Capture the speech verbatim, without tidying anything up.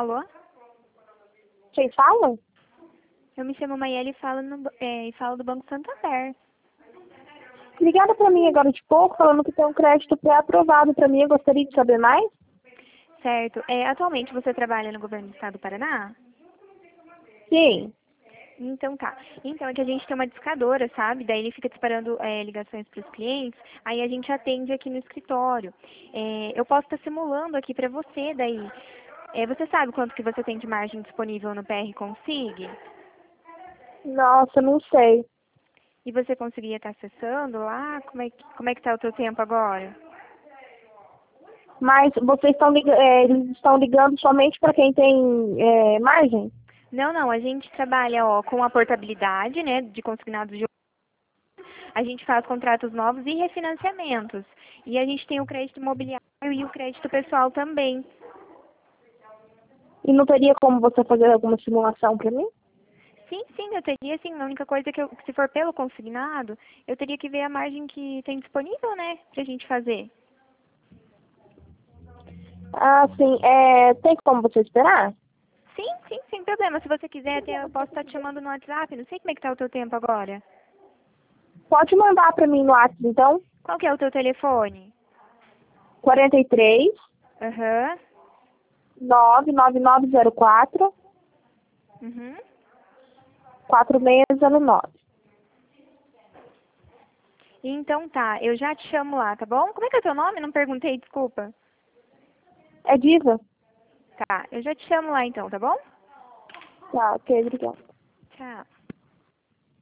Alô? Quem fala? Eu me chamo Maiele e falo, no, é, e falo do Banco Santander. Ligaram para mim agora de pouco, falando que tem um crédito pré-aprovado para mim. Eu gostaria de saber mais? Certo. É, atualmente você trabalha no governo do estado do Paraná? Sim. Então tá. Então é que a gente tem uma discadora, sabe? Daí ele fica disparando é, ligações para os clientes, aí a gente atende aqui no escritório. É, eu posso estar simulando aqui para você daí. É, você sabe quanto que você tem de margem disponível no P R Consig? Nossa, não sei. E você conseguiria estar acessando lá? Como é que, como é que tá o teu tempo agora? Mas vocês estão ligando, é, eles estão ligando somente para quem tem é, margem? Não, não, a gente trabalha ó, com a portabilidade, né, de consignados de a gente faz contratos novos e refinanciamentos. E a gente tem o crédito imobiliário e o crédito pessoal também. E não teria como você fazer alguma simulação para mim? Sim, sim, eu teria sim. A única coisa é que eu, se for pelo consignado, eu teria que ver a margem que tem disponível, né, pra gente fazer. Ah, sim. É, tem como você esperar? Sim, sim, sem problema. Se você quiser, até eu posso estar te chamando no WhatsApp. Não sei como é que tá o teu tempo agora. Pode mandar para mim no WhatsApp, então. Qual que é o teu telefone? quarenta e três, Aham. nove nove nove zero quatro, Uhum. quatro seis zero nove. Então tá, eu já te chamo lá, tá bom? Como é que é o teu nome? Não perguntei, desculpa. É Diva? Tá, eu já te chamo lá então, tá bom? Tá, ok, obrigada. Tchau.